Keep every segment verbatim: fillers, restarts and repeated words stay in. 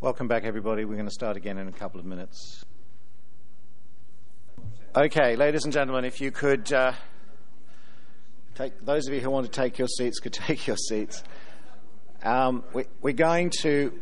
Welcome back, everybody. We're going to start again in a couple of minutes. Okay, ladies and gentlemen, if you could uh, take, those of you who want to take your seats could take your seats. Um, we, we're going to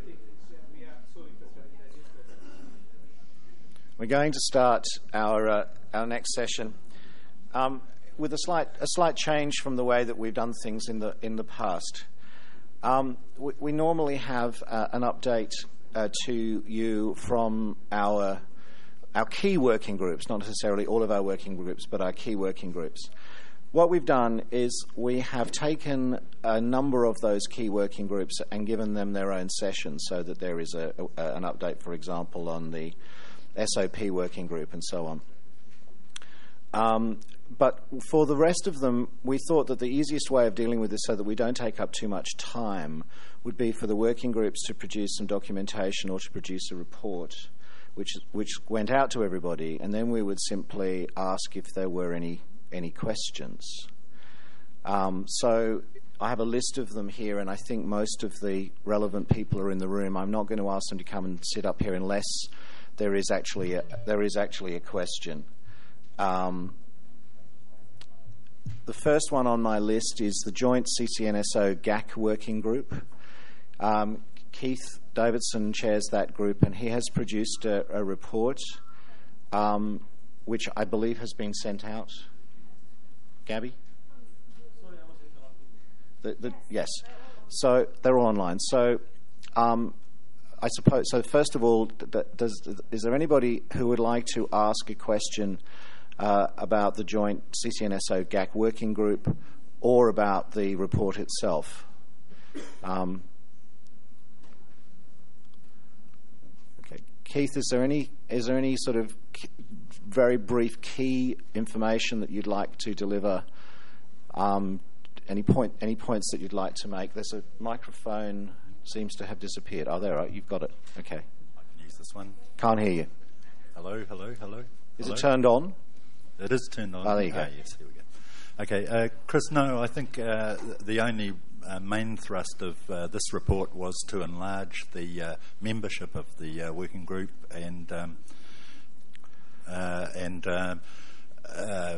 we're going to start our uh, our next session um, with a slight a slight change from the way that we've done things in the in the past. Um, we, we normally have uh, an update uh, to you from our our key working groups, not necessarily all of our working groups, but our key working groups. What we've done is we have taken a number of those key working groups and given them their own sessions so that there is a, a, an update, for example, on the S O P working group and so on. Um, but for the rest of them, we thought that the easiest way of dealing with this so that we don't take up too much time would be for the working groups to produce some documentation or to produce a report which which went out to everybody, and then we would simply ask if there were any any questions. Um, so I have a list of them here, and I think most of the relevant people are in the room. I'm not going to ask them to come and sit up here unless there is actually a, there is actually a question. Um, the first one on my list is the Joint C C N S O G A C Working Group. Um, Keith Davidson chairs that group, and he has produced a, a report um, which I believe has been sent out. Gabby? The, the, yes. So they're all online. So um, I suppose, so first of all, does, is there anybody who would like to ask a question uh, about the Joint C C N S O G A C Working Group or about the report itself? Um, Keith, is there any is there any sort of very brief key information that you'd like to deliver? Um, any point any points that you'd like to make? There's a microphone seems to have disappeared. Oh, there, right, you've got it. Okay. I can use this one. Can't hear you. Hello, hello, hello. Is hello? it turned on? It is turned on. Oh, there you go. Ah, yes, here we go. Okay, uh, Chris. No, I think uh, the only Uh, main thrust of uh, this report was to enlarge the uh, membership of the uh, working group and um, uh, and uh, uh,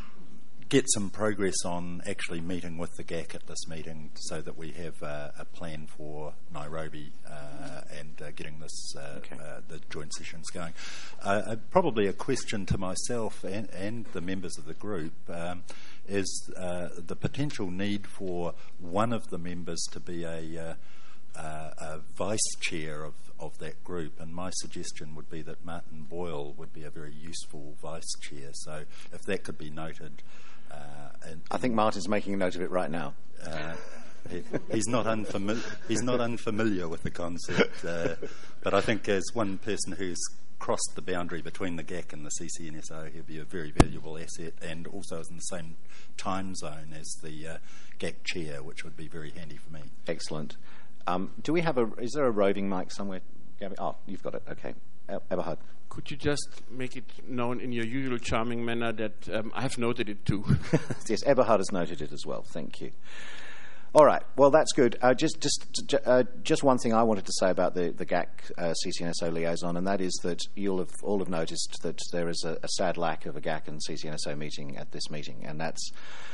get some progress on actually meeting with the G A C at this meeting, so that we have uh, a plan for Nairobi uh, and uh, getting this uh, okay. uh, the joint sessions going. Uh, uh, probably a question to myself and, and the members of the group. Um, is uh, the potential need for one of the members to be a, uh, uh, a vice chair of, of that group, and my suggestion would be that Martin Boyle would be a very useful vice chair. So if that could be noted. Uh, and I think Martin's making a note of it right now. Uh, he, he's not unfamiliar. He's not unfamiliar with the concept, uh, but I think as one person who's crossed the boundary between the G A C and the C C N S O, he'll be a very valuable asset, and also is in the same time zone as the uh, G A C chair, which would be very handy for me. Excellent. Um, do we have a? Is there a roving mic somewhere, Gabby? Oh, you've got it. Okay, Eberhard. Could you just make it known in your usual charming manner that um, I have noted it too? Yes, Eberhard has noted it as well. Thank you. All right. Well, that's good. Uh, just, just, uh, just one thing I wanted to say about the the G A C uh, C C N S O liaison, and that is that you'll have all have noticed that there is a, a sad lack of a G A C and C C N S O meeting at this meeting, and that's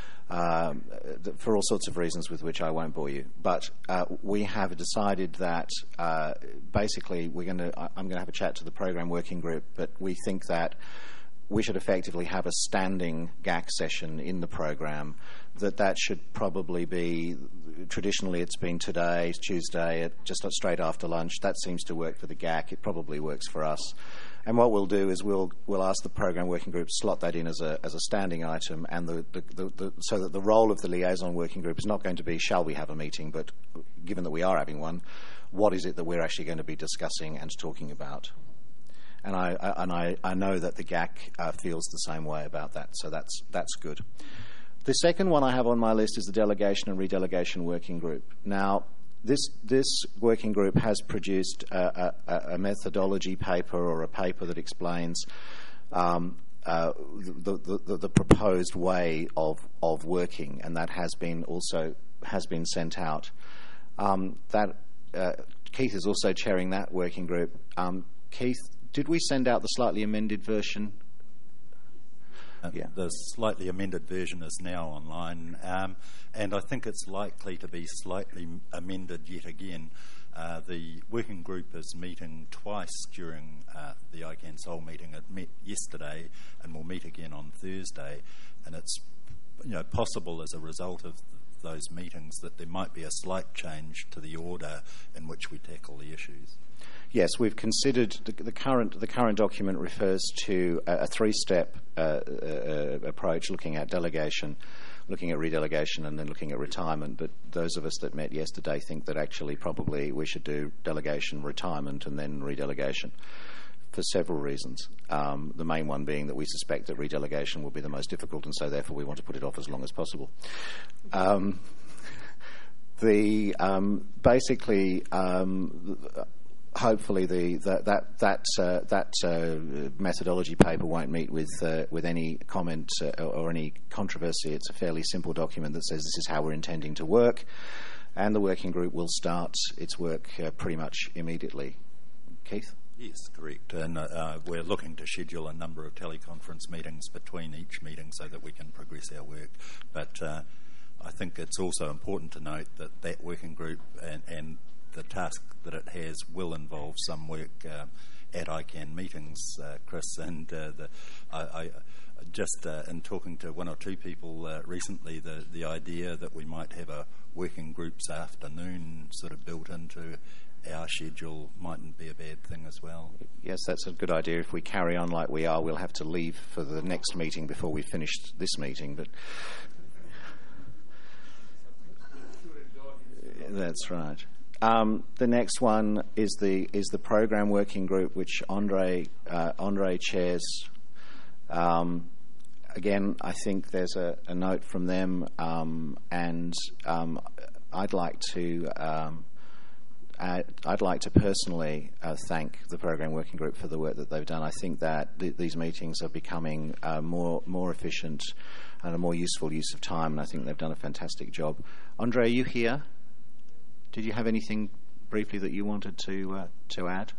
um, for all sorts of reasons with which I won't bore you. But uh, we have decided that uh, basically we're going to. I'm going to have a chat to the program working group, but we think that we should effectively have a standing G A C session in the program, that that should probably be, traditionally it's been today, Tuesday, at just straight after lunch. That seems to work for the G A C. It probably works for us. And what we'll do is we'll we'll ask the program working group to slot that in as a as a standing item, and the, the, the, the so that the role of the liaison working group is not going to be shall we have a meeting, but given that we are having one, what is it that we're actually going to be discussing and talking about? And I, I and I, I know that the G A C uh, feels the same way about that, so that's that's good. The second one I have on my list is the delegation and redelegation working group. Now, this this working group has produced a, a, a methodology paper or a paper that explains um, uh, the, the, the, the proposed way of of working, and that has been also has been sent out. Um, that. Uh, Keith is also chairing that working group. Um, Keith, did we send out the slightly amended version? Uh, yeah. The slightly amended version is now online, um, and I think it's likely to be slightly amended yet again. Uh, the working group is meeting twice during uh, the I CAN Soul meeting. It met yesterday and will meet again on Thursday, and it's you know possible as a result of those meetings that there might be a slight change to the order in which we tackle the issues. Yes, we've considered the, the current the current document refers to a, a three-step uh, uh, approach, looking at delegation, looking at redelegation, and then looking at retirement. But those of us that met yesterday think that actually probably we should do delegation, retirement, and then redelegation for several reasons. Um, the main one being that we suspect that redelegation will be the most difficult, and so therefore we want to put it off as long as possible. Um, the um, basically. Um, Hopefully, the, the, that that uh, that uh, methodology paper won't meet with uh, with any comment uh, or any controversy. It's a fairly simple document that says this is how we're intending to work, and the working group will start its work uh, pretty much immediately. Keith? Yes, correct. And uh, we're looking to schedule a number of teleconference meetings between each meeting so that we can progress our work. But uh, I think it's also important to note that that working group and, and the task that it has will involve some work uh, at I CAN meetings, uh, Chris, and uh, the, I, I just uh, in talking to one or two people uh, recently, the, the idea that we might have a working groups afternoon sort of built into our schedule mightn't be a bad thing as well. Yes, that's a good idea. If we carry on like we are, we'll have to leave for the next meeting before we finish this meeting, but that's right. Um, the next one is the is the program working group, which Andre uh, Andre chairs. Um, again, I think there's a, a note from them, um, and um, I'd like to um, add, I'd like to personally uh, thank the program working group for the work that they've done. I think that th- these meetings are becoming uh, more more efficient and a more useful use of time, and I think they've done a fantastic job. Andre, are you here? Did you have anything briefly that you wanted to uh, to add?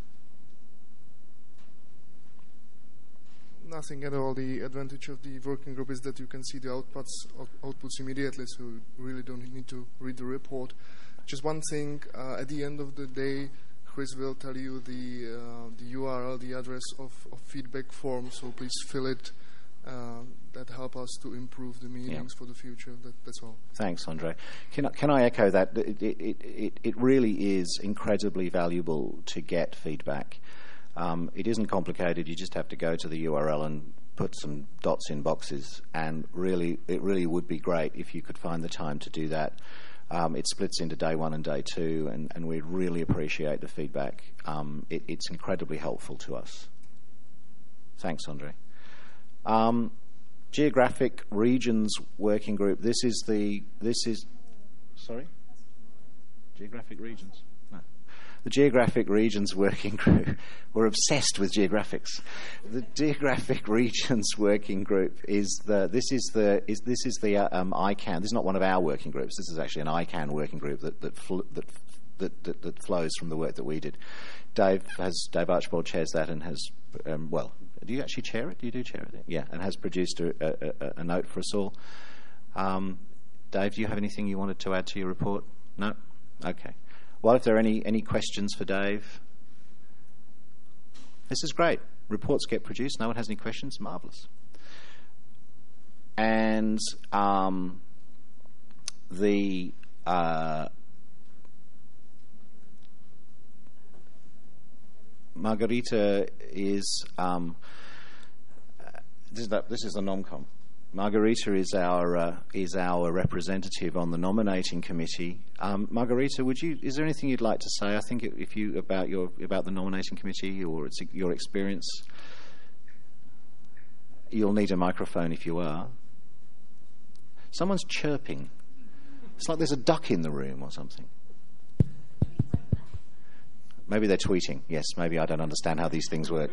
Nothing at all. The advantage of the working group is that you can see the outputs out- outputs immediately, so you really don't need to read the report. Just one thing: uh, at the end of the day, Chris will tell you the uh, the U R L, the address of, of feedback form. So please fill it. Uh, that help us to improve the meetings yeah. for the future. That, that's all. Thanks, Andre. Can I, can I echo that? It, it, it, it really is incredibly valuable to get feedback. Um, it isn't complicated. You just have to go to the U R L and put some dots in boxes, and really, it really would be great if you could find the time to do that. Um, it splits into day one and day two, and, and we really appreciate the feedback. Um, it, it's incredibly helpful to us. Thanks, Andre. Um, Geographic Regions Working Group. This is the. This is. Sorry. Geographic Regions. No. The Geographic Regions Working Group. We're obsessed with geographics. The Geographic Regions Working Group is the. This is the. Is this is the uh, um, I CAN. This is not one of our working groups. This is actually an I CAN working group that that fl- that. That, that, that flows from the work that we did. Dave has Dave Archibald chairs that and has um, well. Do you actually chair it? Do you do chair it? Yeah, and has produced a, a, a note for us all. Um, Dave, do you have anything you wanted to add to your report? No? Okay. Well, if there are any, any questions for Dave, this is great. Reports get produced. No one has any questions? Marvellous. And um, the... Uh, Margarita is um, this is the, this is the NomCom. Margarita is our uh, is our representative on the nominating committee. Um, Margarita, would you? Is there anything you'd like to say? I think if you about your about the nominating committee or it's your experience. You'll need a microphone if you are. Someone's chirping. It's like there's a duck in the room or something. Maybe they're tweeting. Yes, maybe I don't understand how these things work.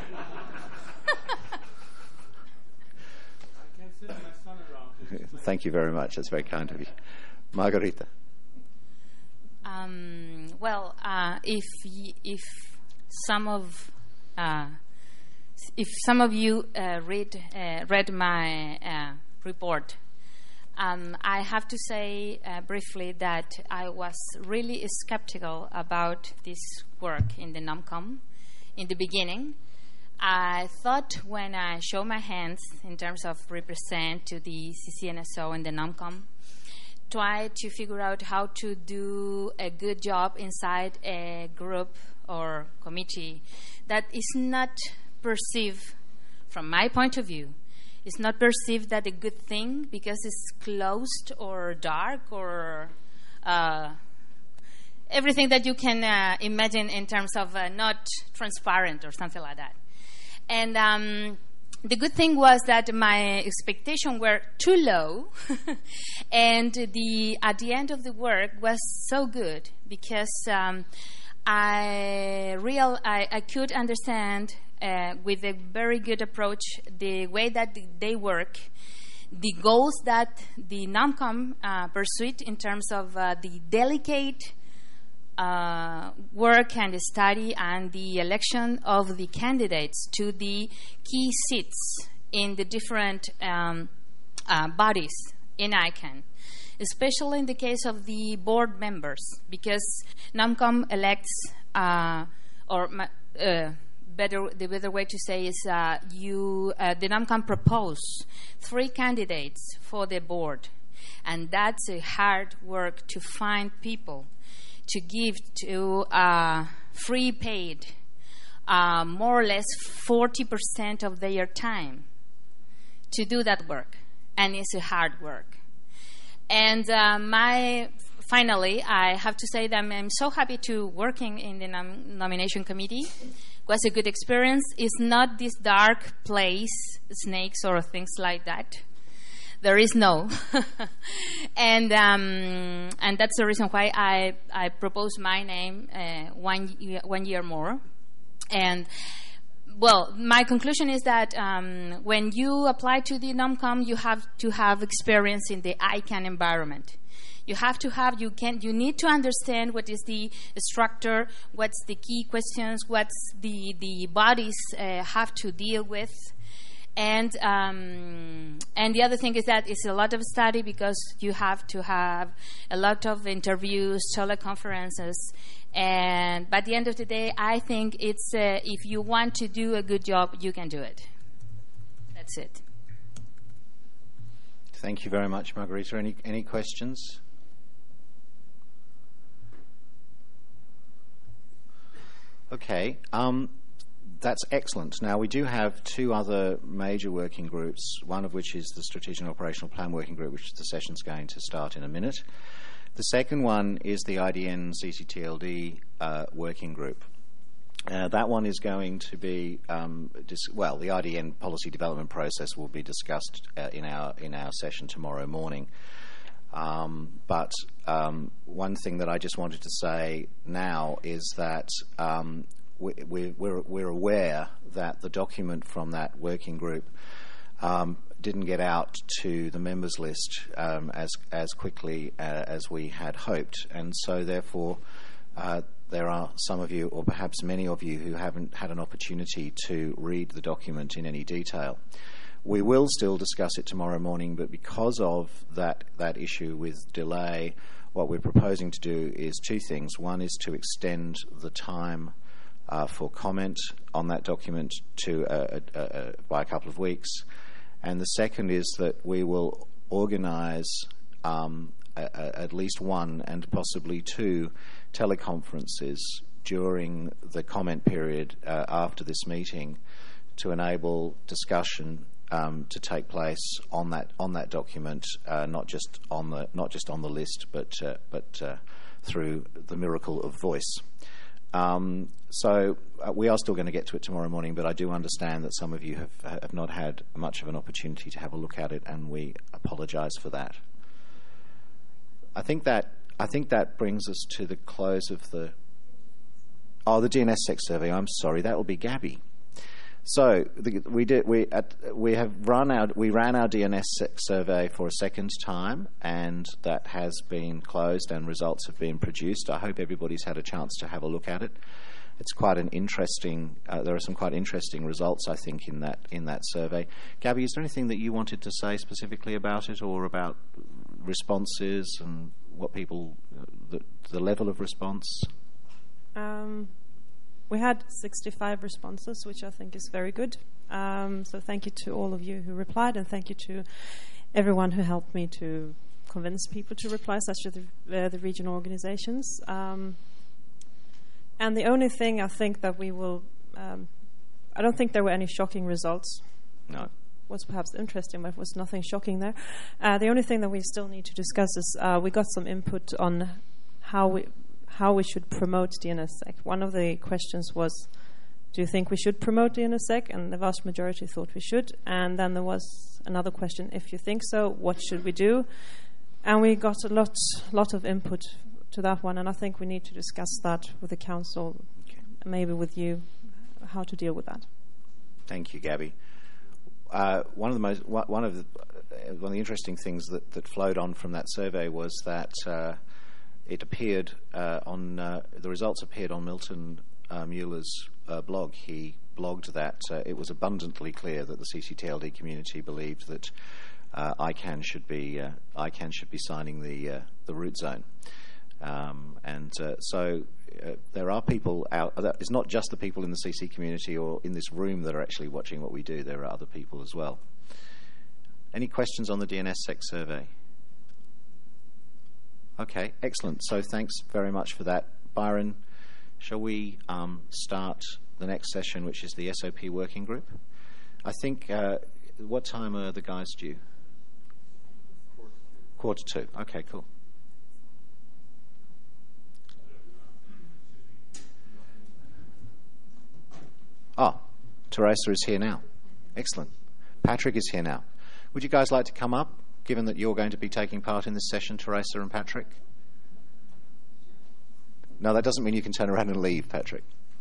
I can send my son around. Thank you very much. That's very kind of you. Margarita. Um, Well, uh, if y- if some of uh, if some of you uh, read uh, read my uh, report, um, I have to say uh, briefly that I was really skeptical about this work in the NomCom in the beginning. I thought when I show my hands in terms of represent to the C C N S O and the NomCom, try to figure out how to do a good job inside a group or committee that is not perceived, from my point of view, it's not perceived that a good thing because it's closed or dark or uh, everything that you can uh, imagine in terms of uh, not transparent or something like that. And um, the good thing was that my expectations were too low, and the at the end of the work was so good because um, I real I, I could understand uh, with a very good approach the way that they work, the goals that the NomCom uh, pursued in terms of uh, the delicate Uh, work and study and the election of the candidates to the key seats in the different um, uh, bodies in I CANN, especially in the case of the board members, because NomCom elects, uh, or uh, better, the better way to say is uh, you, uh, the NomCom propose three candidates for the board, and that's a hard work to find people to give to uh, free paid uh, more or less forty percent of their time to do that work. And it's a hard work. And uh, my finally, I have to say that I'm so happy to working in the nom- nomination committee. It was a good experience. It's not this dark place, snakes or things like that. There is no. and um, and that's the reason why I, I proposed my name uh, one, year, one year more. And, well, my conclusion is that um, when you apply to the NomCom, you have to have experience in the I CANN environment. You have to have, you can, you need to understand what is the structure, what's the key questions, what's the, the bodies uh, have to deal with. And um, and the other thing is that it's a lot of study because you have to have a lot of interviews, teleconferences, and by the end of the day, I think it's uh, if you want to do a good job, you can do it. That's it. Thank you very much, Margarita. Any any questions? Okay. Um, That's excellent. Now, we do have two other major working groups, one of which is the Strategic and Operational Plan Working Group, which the session's going to start in a minute. The second one is the I D N C C T L D uh, Working Group. Uh, that one is going to be, um, dis- well, the I D N policy development process will be discussed uh, in our in our session tomorrow morning. Um, but um, one thing that I just wanted to say now is that um, we, we, we're, we're aware that the document from that working group um, didn't get out to the members list um, as as quickly uh, as we had hoped, and so therefore uh, there are some of you, or perhaps many of you, who haven't had an opportunity to read the document in any detail. We will still discuss it tomorrow morning, but because of that, that issue with delay, what we're proposing to do is two things. One is to extend the time uh, for comment on that document to uh, uh, uh, by a couple of weeks. And the second is that we will organise um, a, a, at least one and possibly two teleconferences during the comment period uh, after this meeting to enable discussion Um, to take place on that on that document, uh, not just on the not just on the list, but uh, but uh, through the miracle of voice. Um, so uh, we are still going to get to it tomorrow morning, but I do understand that some of you have have not had much of an opportunity to have a look at it, and we apologise for that. I think that I think that brings us to the close of the oh the D N S S E C survey. I'm sorry, that will be Gabby. So the, we did. We at, we have run our we ran our D N S survey for a second time, and that has been closed, and results have been produced. I hope everybody's had a chance to have a look at it. It's quite an interesting. Uh, there are some quite interesting results, I think, in that in that survey. Gabby, is there anything that you wanted to say specifically about it, or about responses and what people, uh, the, the level of response? Um. We had sixty-five responses, which I think is very good. Um, so thank you to all of you who replied, and thank you to everyone who helped me to convince people to reply, such as the, uh, the regional organizations. Um, and the only thing I think that we will... Um, I don't think there were any shocking results. No. Was perhaps interesting, but was nothing shocking there. Uh, the only thing that we still need to discuss is uh, we got some input on how we... how we should promote DNSSEC. One of the questions was, do you think we should promote DNSSEC? And the vast majority thought we should. And then there was another question, if you think so, what should we do? And we got a lot, lot of input to that one, and I think we need to discuss that with the council, okay. Maybe with you, how to deal with that. Thank you, Gabby. Uh, one of the most, one of the, uh, one of the interesting things that, that flowed on from that survey was that uh, it appeared uh, on uh, the results appeared on Milton uh, Mueller's uh, blog. He blogged that uh, it was abundantly clear that the C C T L D community believed that uh, ICANN should be uh, ICANN should be signing the uh, the root zone, um, and uh, so uh, there are people out. It's not just the people in the C C community or in this room that are actually watching what we do. There are other people as well. Any questions on the DNSSEC survey? Okay, excellent. So thanks very much for that. Byron, shall we um, start the next session, which is the S O P working group? I think, uh, what time are the guys due? Quarter to. Quarter to. Okay, cool. Ah, Teresa is here now. Excellent. Patrick is here now. Would you guys like to come up, given that you're going to be taking part in this session, Teresa and Patrick? No, that doesn't mean you can turn around and leave, Patrick.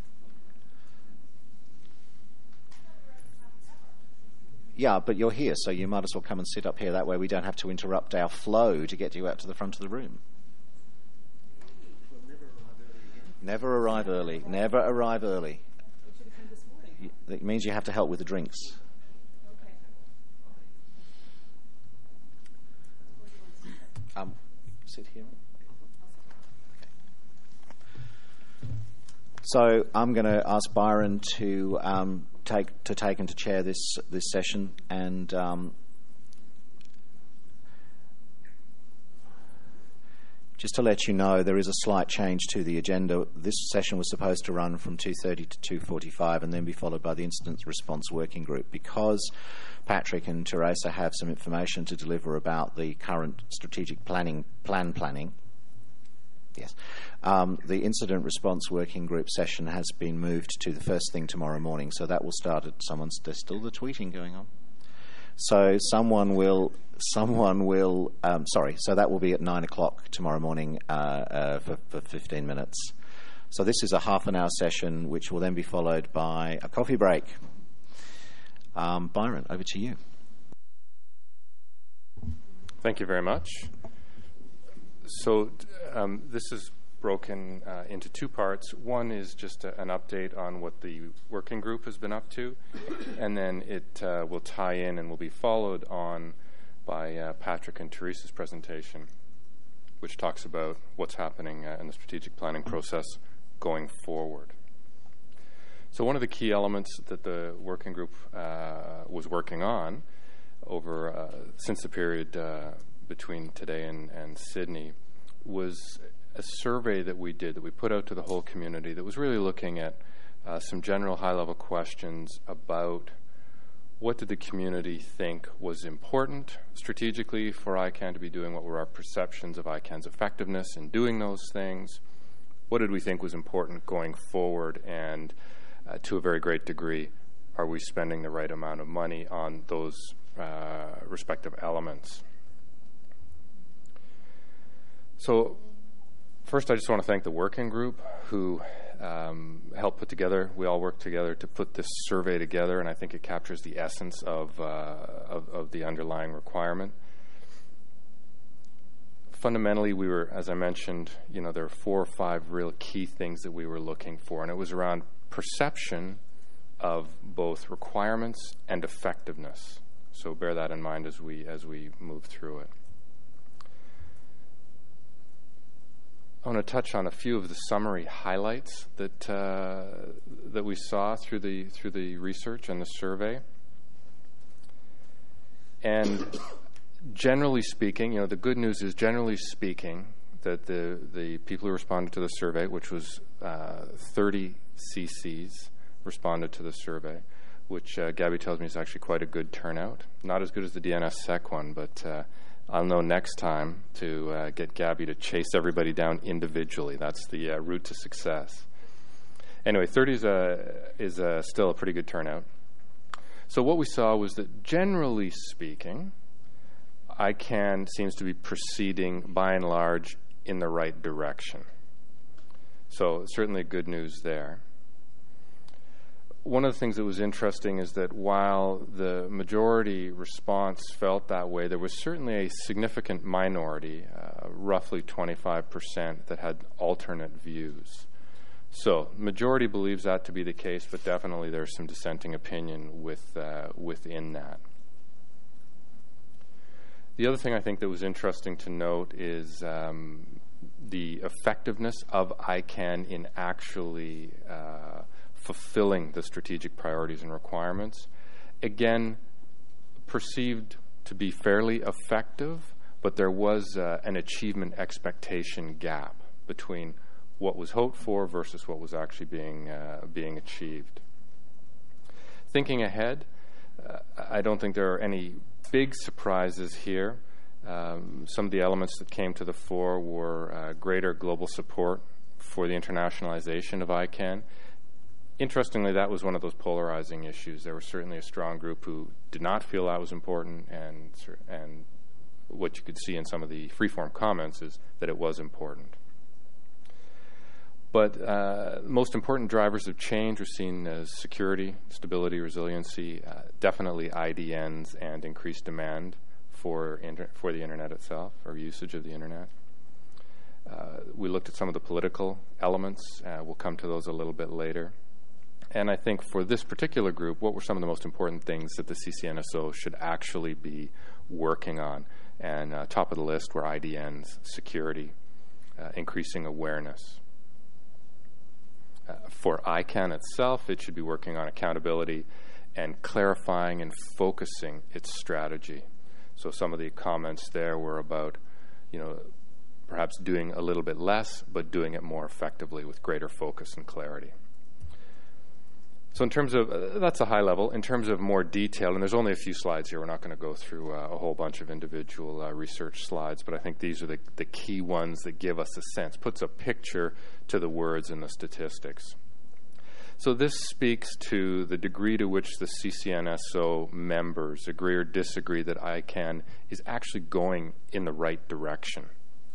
Yeah, but you're here, so you might as well come and sit up here. That way we don't have to interrupt our flow to get you out to the front of the room. Never arrive early. Never arrive early. It means you have to help with the drinks. Um, sit here. Okay. So I'm going to ask Byron to um, take to take and to chair this this session, and um, just to let you know, there is a slight change to the agenda. This session was supposed to run from two thirty to two forty-five and then be followed by the Incident Response Working Group. Because Patrick and Teresa have some information to deliver about the current strategic planning, plan planning, yes, um, the Incident Response Working Group session has been moved to the first thing tomorrow morning. So that will start at someone's, there's still the tweeting going on. So someone will, someone will, um, sorry, so that will be at nine o'clock tomorrow morning uh, uh, for, for fifteen minutes. So this is a half an hour session, which will then be followed by a coffee break. Um, Byron, over to you. Thank you very much. So um, this is broken uh, into two parts. One is just a, an update on what the working group has been up to, and then it uh, will tie in and will be followed on by uh, Patrick and Teresa's presentation, which talks about what's happening uh, in the strategic planning process going forward. So one of the key elements that the working group uh, was working on over uh, since the period uh, between today and, and Sydney was a survey that we did, that we put out to the whole community, that was really looking at uh, some general high-level questions about what did the community think was important strategically for ICANN to be doing, what were our perceptions of ICANN's effectiveness in doing those things, what did we think was important going forward, and uh, to a very great degree, are we spending the right amount of money on those uh, respective elements. So first, I just want to thank the working group who um, helped put together. We all worked together to put this survey together, and I think it captures the essence of, uh, of, of the underlying requirement. Fundamentally, we were, as I mentioned, you know, there are four or five real key things that we were looking for, and it was around perception of both requirements and effectiveness. So bear that in mind as we as we move through it. I want to touch on a few of the summary highlights that uh, that we saw through the through the research and the survey. And generally speaking, you know, the good news is, generally speaking, that the the people who responded to the survey, which was uh, thirty C Cs, responded to the survey, which uh, Gabby tells me is actually quite a good turnout. Not as good as the D N S S E C one, but uh, I'll know next time to uh, get Gabby to chase everybody down individually. That's the uh, route to success. Anyway, thirty is, a, is a still a pretty good turnout. So what we saw was that, generally speaking, I CAN seems to be proceeding, by and large, in the right direction. So certainly good news there. One of the things that was interesting is that while the majority response felt that way, there was certainly a significant minority, uh, roughly twenty-five percent, that had alternate views. So majority believes that to be the case, but definitely there's some dissenting opinion with, uh, within that. The other thing I think that was interesting to note is um, the effectiveness of I CAN in actually uh, fulfilling the strategic priorities and requirements. Again, perceived to be fairly effective, but there was uh, an achievement expectation gap between what was hoped for versus what was actually being uh, being achieved. Thinking ahead, uh, I don't think there are any big surprises here. Um, some of the elements that came to the fore were uh, greater global support for the internationalization of I CAN. Interestingly, that was one of those polarizing issues. There was certainly a strong group who did not feel that was important, and and what you could see in some of the freeform comments is that it was important. But uh, most important drivers of change were seen as security, stability, resiliency, uh, definitely I D Ns, and increased demand for inter- for the internet itself, or usage of the internet. Uh, we looked at some of the political elements. Uh, we'll come to those a little bit later. And I think for this particular group, what were some of the most important things that the C C N S O should actually be working on? And uh, top of the list were I D Ns, security, uh, increasing awareness. Uh, for I CAN itself, it should be working on accountability and clarifying and focusing its strategy. So some of the comments there were about, you know, perhaps doing a little bit less, but doing it more effectively with greater focus and clarity. So in terms of, uh, that's a high level. In terms of more detail, and there's only a few slides here, we're not going to go through uh, a whole bunch of individual uh, research slides, but I think these are the, the key ones that give us a sense, puts a picture to the words and the statistics. So this speaks to the degree to which the C C N S O members agree or disagree that I CAN is actually going in the right direction.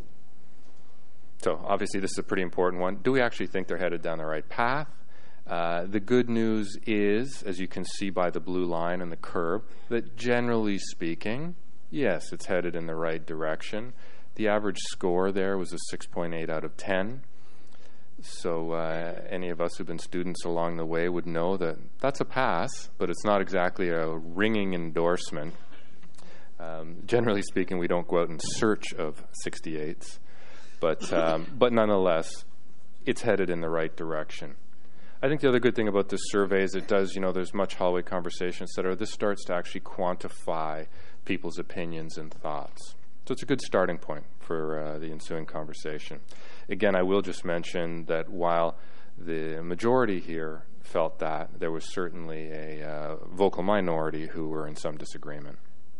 So obviously this is a pretty important one. Do we actually think they're headed down the right path? Uh, the good news is, as you can see by the blue line and the curve, that generally speaking, yes, it's headed in the right direction. The average score there was a six point eight out of ten. So uh, any of us who've been students along the way would know that that's a pass, but it's not exactly a ringing endorsement. Um, generally speaking, we don't go out in search of sixty-eights, but um, but nonetheless, it's headed in the right direction. I think the other good thing about this survey is it does, you know, there's much hallway conversation, et cetera. This starts to actually quantify people's opinions and thoughts. So it's a good starting point for uh, the ensuing conversation. Again, I will just mention that while the majority here felt that, there was certainly a uh, vocal minority who were in some disagreement.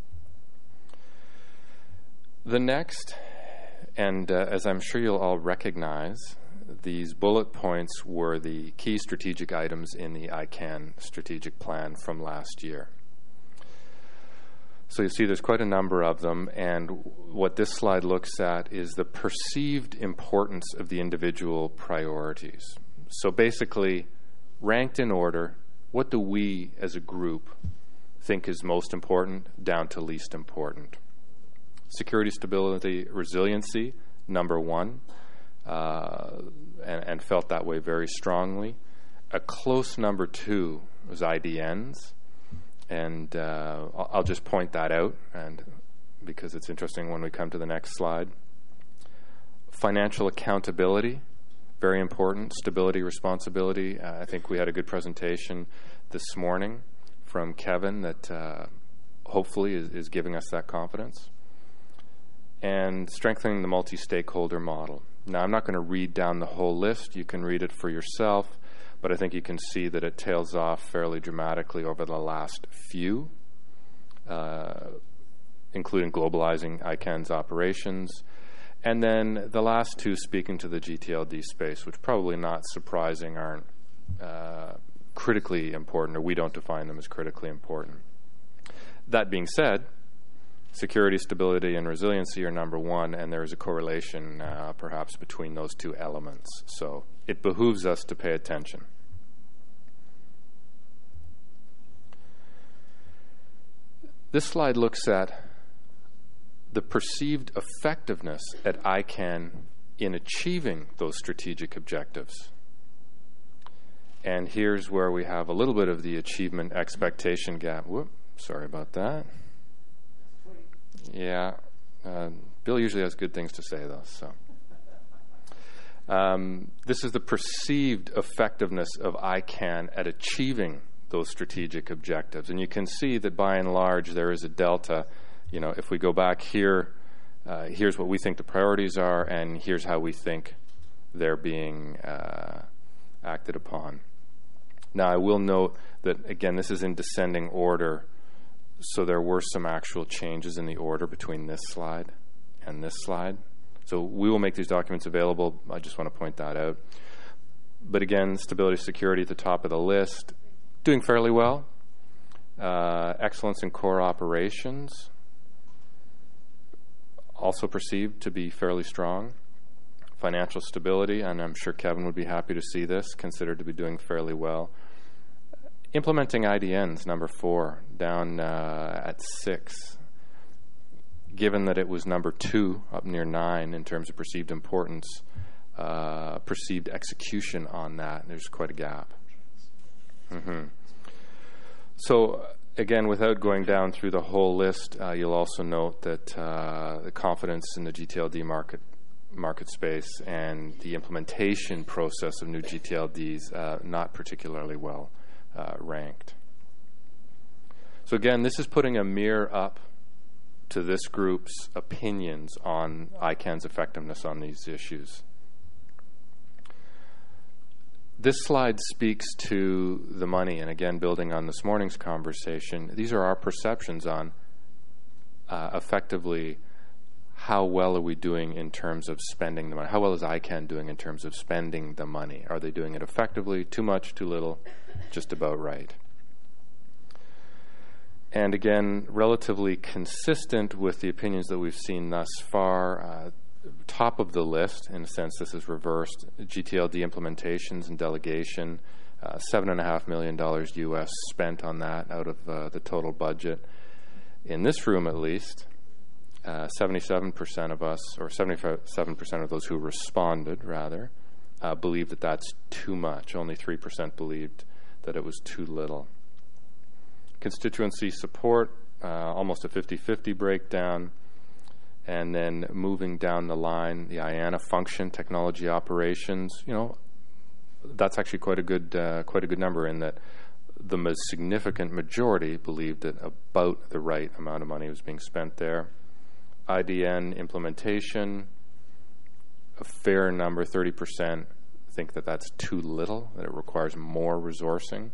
The next, and uh, as I'm sure you'll all recognize, these bullet points were the key strategic items in the I CAN strategic plan from last year. So you see there's quite a number of them, and what this slide looks at is the perceived importance of the individual priorities. so basically, ranked in order, what do we as a group think is most important down to least important? Security, stability, resiliency, number one, uh, and, and felt that way very strongly. A close number two was I D Ns, and uh, I'll, I'll just point that out, and because it's interesting when we come to the next slide. Financial accountability, very important. Stability, responsibility. Uh, I think we had a good presentation this morning from Kevin that uh, hopefully is, is giving us that confidence. And strengthening the multi-stakeholder model. Now, I'm not going to read down the whole list. You can read it for yourself, but I think you can see that it tails off fairly dramatically over the last few, uh, including globalizing I CAN's operations. And then the last two speaking to the G T L D space, which probably not surprising aren't uh, critically important, or we don't define them as critically important. That being said, security, stability, and resiliency are number one, and there is a correlation uh, perhaps between those two elements. So it behooves us to pay attention. This slide looks at the perceived effectiveness at I CAN in achieving those strategic objectives. And here's where we have a little bit of the achievement expectation gap. Whoop, sorry about that. Yeah, uh, Bill usually has good things to say, though. So, um, this is the perceived effectiveness of I CAN at achieving those strategic objectives, and you can see that by and large there is a delta. You know, if we go back here, uh, here's what we think the priorities are, and here's how we think they're being uh, acted upon. Now, I will note that again, this is in descending order. So there were some actual changes in the order between this slide and this slide. So we will make these documents available. I just want to point that out. But again, stability, security at the top of the list, doing fairly well. Uh, excellence in core operations, also perceived to be fairly strong. Financial stability, and I'm sure Kevin would be happy to see this, considered to be doing fairly well. Implementing I D Ns, number four, down uh, at six. Given that it was number two, up near nine in terms of perceived importance, uh, perceived execution on that, there's quite a gap. Mm-hmm. So, again, without going down through the whole list, uh, you'll also note that uh, the confidence in the G T L D market market space and the implementation process of new G T L Ds uh, not particularly well Uh, ranked. So again, this is putting a mirror up to this group's opinions on I CAN's effectiveness on these issues. This slide speaks to the money, and again, building on this morning's conversation, these are our perceptions on uh, effectively how well are we doing in terms of spending the money? How well is I CAN doing in terms of spending the money? Are they doing it effectively? Too much, too little? Just about right. And again, relatively consistent with the opinions that we've seen thus far. Uh, top of the list, in a sense, this is reversed. G T L D implementations and delegation, uh, seven and a half million dollars U S spent on that out of uh, the total budget. In this room, at least, uh, seventy-seven percent of us, or seventy-seven percent of those who responded, rather, uh, believe that that's too much. Only three percent believed that it was too little. Constituency support, uh, almost a fifty-fifty breakdown. And then moving down the line, the I A N A function, technology operations, you know, that's actually quite a good, uh, quite a good number in that the most significant majority believed that about the right amount of money was being spent there. I D N implementation, a fair number, thirty percent, think that that's too little, that it requires more resourcing.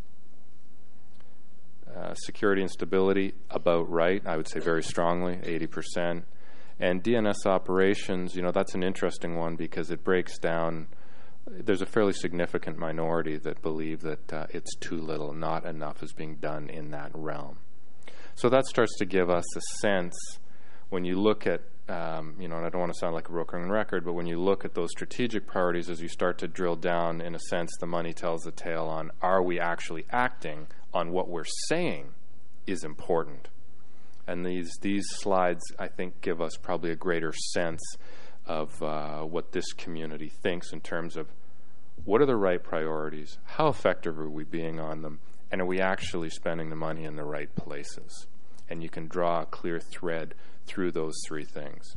Uh, security and stability, about right, I would say very strongly, eighty percent. And D N S operations, you know, that's an interesting one because it breaks down. There's a fairly significant minority that believe that uh, it's too little, not enough is being done in that realm. So that starts to give us a sense, when you look at um, you know, and I don't want to sound like a broken record, but when you look at those strategic priorities, as you start to drill down, in a sense, the money tells the tale on, are we actually acting on what we're saying is important? And these these slides, I think, give us probably a greater sense of uh, what this community thinks in terms of what are the right priorities, how effective are we being on them, and are we actually spending the money in the right places? And you can draw a clear thread through those three things.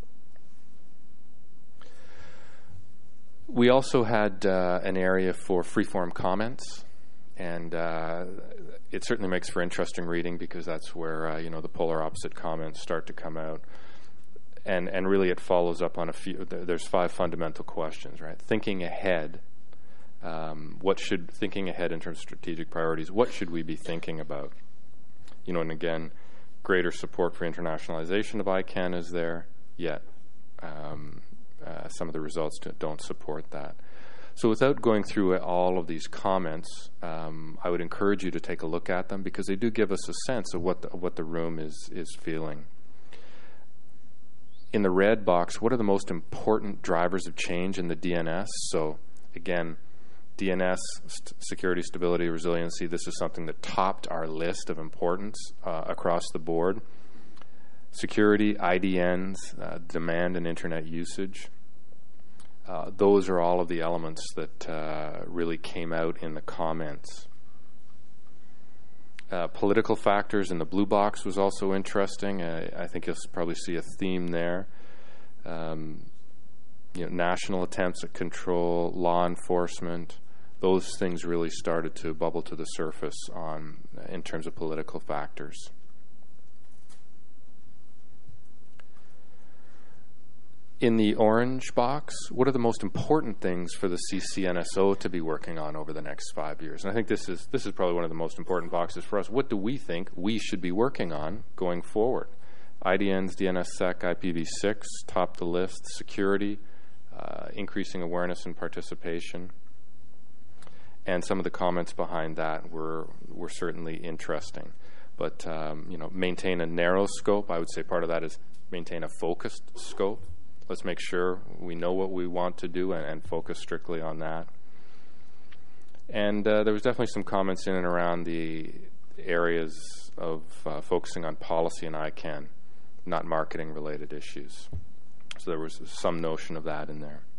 We also had uh, an area for free-form comments, and uh, it certainly makes for interesting reading because that's where uh, you know the polar opposite comments start to come out. And and really it follows up on a few, there's five fundamental questions, right? Thinking ahead, um, what should, thinking ahead in terms of strategic priorities, what should we be thinking about? You know, and again, greater support for internationalization of I CAN is there, yet um, uh, some of the results don't support that. So without going through all of these comments, um, I would encourage you to take a look at them because they do give us a sense of what the, what the room is is feeling. In the red box, what are the most important drivers of change in the D N S? So again, D N S, st- security, stability, resiliency, this is something that topped our list of importance uh, across the board. Security, I D Ns, uh, demand and internet usage. Uh, those are all of the elements that uh, really came out in the comments. Uh, political factors in the blue box was also interesting. Uh, I think you'll probably see a theme there. Um, you know, national attempts at control, law enforcement, those things really started to bubble to the surface on uh, in terms of political factors. In the orange box, what are the most important things for the C C N S O to be working on over the next five years? And I think this is this is probably one of the most important boxes for us. What do we think we should be working on going forward? I D Ns, D N S S E C, I P v six, top the list, security, uh, increasing awareness and participation. And some of the comments behind that were were certainly interesting. But, um, you know, maintain a narrow scope. I would say part of that is maintain a focused scope. Let's make sure we know what we want to do and, and focus strictly on that. And uh, there was definitely some comments in and around the areas of uh, focusing on policy and I CAN, not marketing-related issues. So there was some notion of that in there.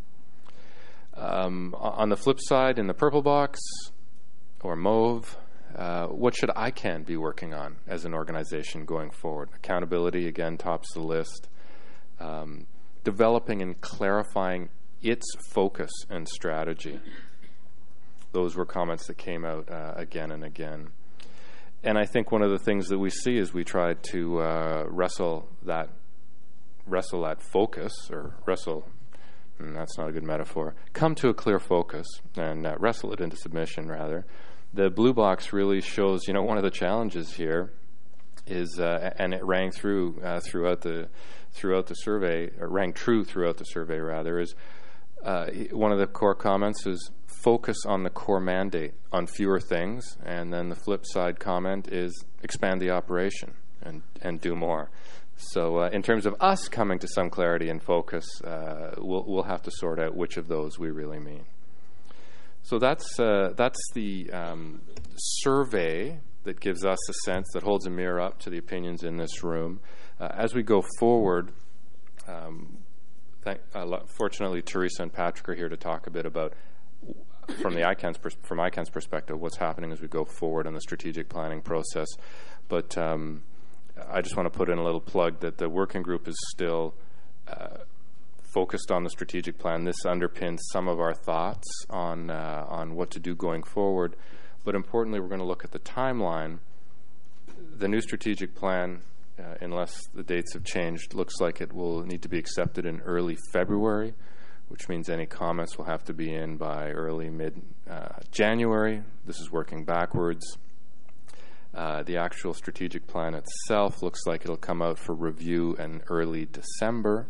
Um, on the flip side, in the purple box, or mauve, uh, what should I CAN be working on as an organization going forward? Accountability, again, tops the list. Um, developing and clarifying its focus and strategy. Those were comments that came out uh, again and again. And I think one of the things that we see is we tried to uh, wrestle that wrestle that focus, or wrestle, mm, that's not a good metaphor, come to a clear focus and uh, wrestle it into submission, rather. The blue box really shows, you know, one of the challenges here is, uh, and it rang through uh, throughout the throughout the survey, or rang true throughout the survey, rather, is uh, one of the core comments is focus on the core mandate, on fewer things, and then the flip side comment is expand the operation and, and do more. So uh, in terms of us coming to some clarity and focus, uh, we'll, we'll have to sort out which of those we really mean. So that's, uh, that's the um, survey that gives us a sense, that holds a mirror up to the opinions in this room. Uh, as we go forward, um, thank, uh, fortunately, Teresa and Patrick are here to talk a bit about, from the I CAN's pers- from I CAN's perspective, what's happening as we go forward in the strategic planning process. But um, I just want to put in a little plug that the working group is still uh, focused on the strategic plan. This underpins some of our thoughts on uh, on what to do going forward. But importantly, we're going to look at the timeline. The new strategic plan, uh, unless the dates have changed, looks like it will need to be accepted in early February, which means any comments will have to be in by early, mid-January. Uh, this is working backwards. Uh, the actual strategic plan itself looks like it'll come out for review in early December,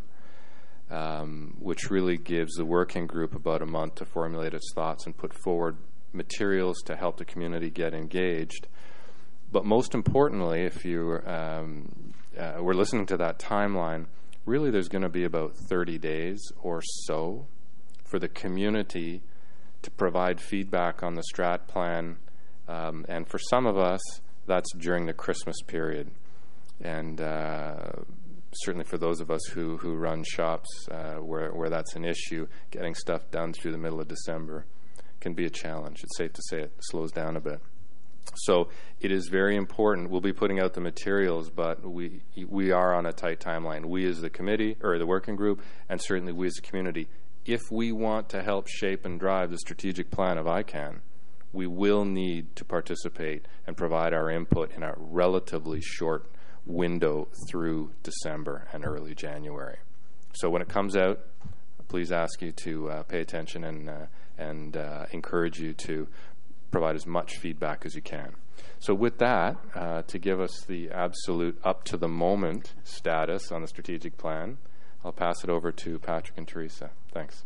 um, which really gives the working group about a month to formulate its thoughts and put forward materials to help the community get engaged. But most importantly, if you um, uh, were listening to that timeline, really there's going to be about thirty days or so for the community to provide feedback on the strat plan. Um, and for some of us, that's during the Christmas period. And uh, certainly for those of us who, who run shops uh, where, where that's an issue, getting stuff done through the middle of December can be a challenge. It's safe to say it slows down a bit. So it is very important. We'll be putting out the materials, but we we are on a tight timeline. We as the committee, or the working group, and certainly we as a community, if we want to help shape and drive the strategic plan of I CAN, we will need to participate and provide our input in a relatively short window through December and early January. So when it comes out, please ask you to uh, pay attention and, uh, and uh, encourage you to provide as much feedback as you can. So with that, uh, to give us the absolute up-to-the-moment status on the strategic plan, I'll pass it over to Patrick and Teresa. Thanks.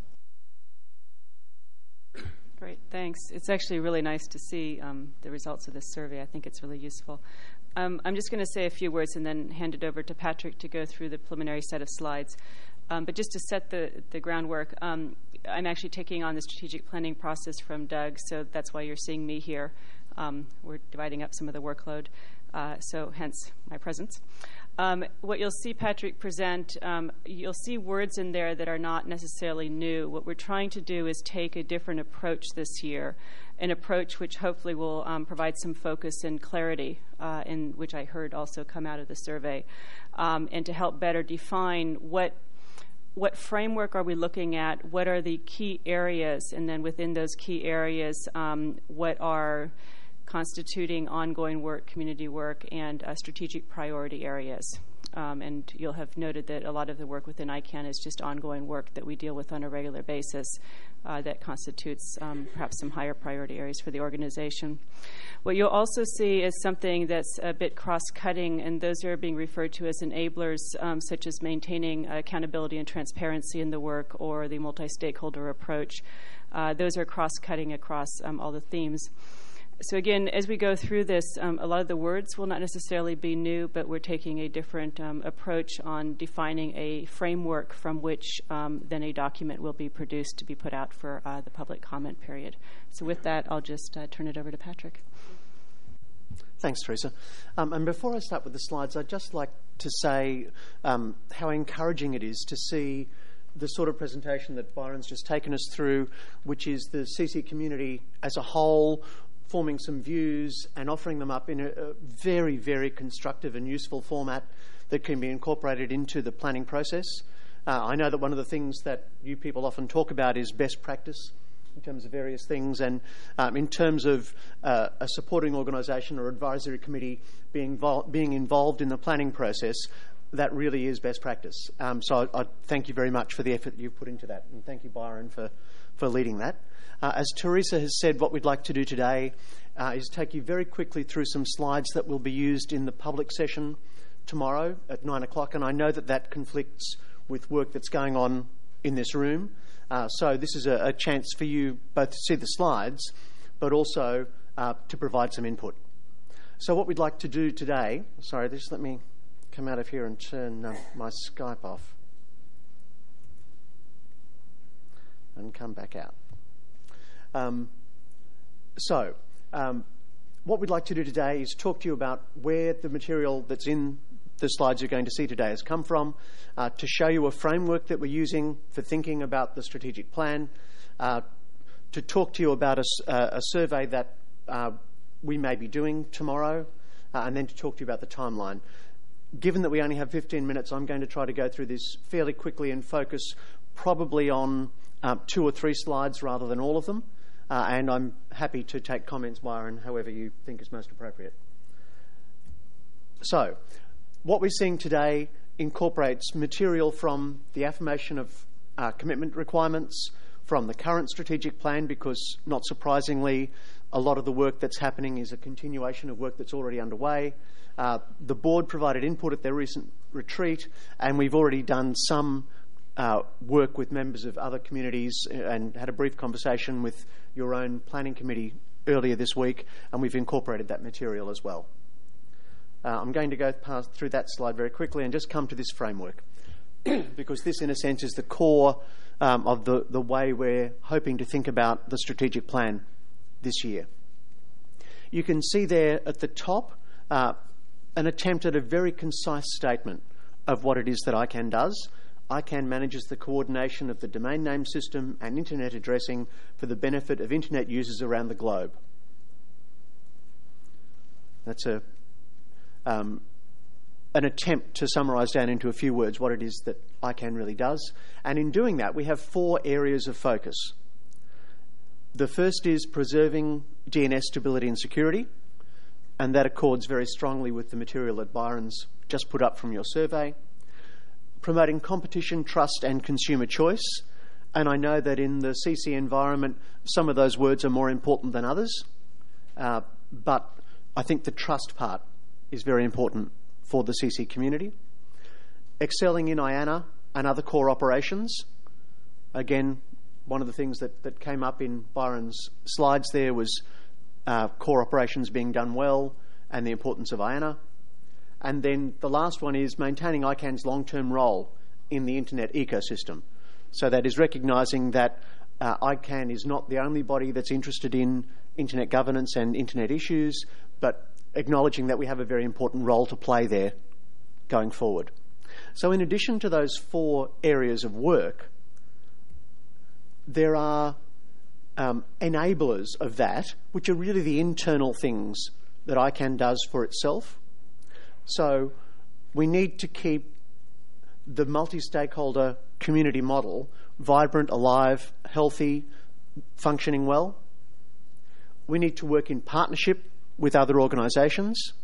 Great, thanks. It's actually really nice to see um, the results of this survey. I think it's really useful. Um, I'm just going to say a few words and then hand it over to Patrick to go through the preliminary set of slides. Um, but just to set the, the groundwork, um, I'm actually taking on the strategic planning process from Doug, so that's why you're seeing me here. Um, we're dividing up some of the workload, uh, so hence my presence. Um, what you'll see Patrick present, um, you'll see words in there that are not necessarily new. What we're trying to do is take a different approach this year, an approach which hopefully will um, provide some focus and clarity, uh, in which I heard also come out of the survey, um, and to help better define what what framework are we looking at, what are the key areas, and then within those key areas, um, what are constituting ongoing work, community work, and uh, strategic priority areas. Um, and you'll have noted that a lot of the work within I CAN is just ongoing work that we deal with on a regular basis uh, that constitutes um, perhaps some higher priority areas for the organization. What you'll also see is something that's a bit cross-cutting, and those are being referred to as enablers, um, such as maintaining accountability and transparency in the work or the multi-stakeholder approach. Uh, those are cross-cutting across um, all the themes. So again, as we go through this, um, a lot of the words will not necessarily be new, but we're taking a different um, approach on defining a framework from which um, then a document will be produced to be put out for uh, the public comment period. So with that, I'll just uh, turn it over to Patrick. Thanks, Teresa. Um, and before I start with the slides, I'd just like to say um, how encouraging it is to see the sort of presentation that Byron's just taken us through, which is the C C community as a whole forming some views and offering them up in a, a very, very constructive and useful format that can be incorporated into the planning process. Uh, I know that one of the things that you people often talk about is best practice in terms of various things, and um, in terms of uh, a supporting organisation or advisory committee being, vol- being involved in the planning process, that really is best practice. Um, so I, I thank you very much for the effort you've put into that, and thank you, Byron, for, for leading that. Uh, as Teresa has said, what we'd like to do today uh, is take you very quickly through some slides that will be used in the public session tomorrow at nine o'clock, and I know that that conflicts with work that's going on in this room. Uh, so this is a, a chance for you both to see the slides, but also uh, to provide some input. So what we'd like to do today, sorry, just let me come out of here and turn uh, my Skype off and come back out. Um, so, um, what we'd like to do today is talk to you about where the material that's in the slides you're going to see today has come from, uh, to show you a framework that we're using for thinking about the strategic plan, uh, to talk to you about a, a survey that uh, we may be doing tomorrow, uh, and then to talk to you about the timeline. Given that we only have fifteen minutes, I'm going to try to go through this fairly quickly and focus probably on uh, two or three slides rather than all of them. Uh, and I'm happy to take comments, Byron, however you think is most appropriate. So, what we're seeing today incorporates material from the affirmation of uh, commitment requirements, from the current strategic plan, because not surprisingly, a lot of the work that's happening is a continuation of work that's already underway. Uh, the board provided input at their recent retreat, and we've already done some uh, work with members of other communities and had a brief conversation with your own planning committee earlier this week, and we've incorporated that material as well. Uh, I'm going to go past through that slide very quickly and just come to this framework. because this, in a sense, is the core um, of the, the way we're hoping to think about the strategic plan this year. You can see there at the top uh, an attempt at a very concise statement of what it is that ICANN does. ICANN manages the coordination of the domain name system and internet addressing for the benefit of internet users around the globe. That's a um, an attempt to summarise down into a few words what it is that ICANN really does. And in doing that, we have four areas of focus. The first is preserving D N S stability and security, and that accords very strongly with the material that Byron's just put up from your survey. Promoting competition, trust and consumer choice, and I know that in the C C environment some of those words are more important than others, uh, but I think the trust part is very important for the C C community. Excelling in I A N A and other core operations. Again, one of the things that, that came up in Byron's slides there was uh, core operations being done well and the importance of I A N A. And then the last one is maintaining ICANN's long-term role in the internet ecosystem. So that is recognising that uh, ICANN is not the only body that's interested in internet governance and internet issues, but acknowledging that we have a very important role to play there going forward. So in addition to those four areas of work, there are um, enablers of that, which are really the internal things that ICANN does for itself. So we need to keep the multi-stakeholder community model vibrant, alive, healthy, functioning well. We need to work in partnership with other organisations.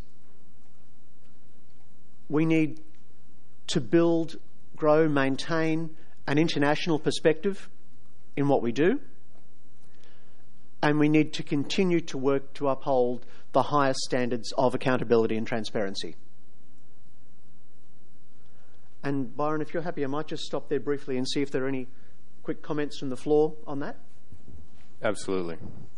We need to build, grow, maintain an international perspective in what we do. And we need to continue to work to uphold the highest standards of accountability and transparency. And Byron, if you're happy, I might just stop there briefly and see if there are any quick comments from the floor on that. Absolutely.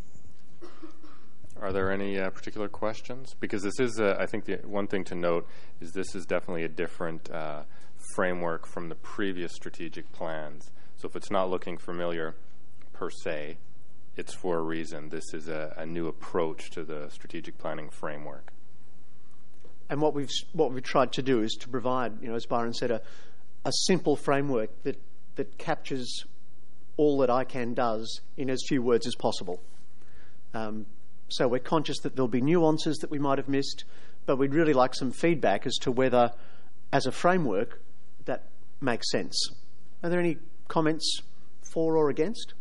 Are there any uh, particular questions? Because this is, uh, I think the one thing to note is this is definitely a different uh, framework from the previous strategic plans. So if it's not looking familiar per se, it's for a reason. This is a, a new approach to the strategic planning framework. And what we've what we've tried to do is to provide, you know, as Byron said, a, a simple framework that, that captures all that ICANN does in as few words as possible. Um, so we're conscious that there'll be nuances that we might have missed, but we'd really like some feedback as to whether, as a framework, that makes sense. Are there any comments for or against?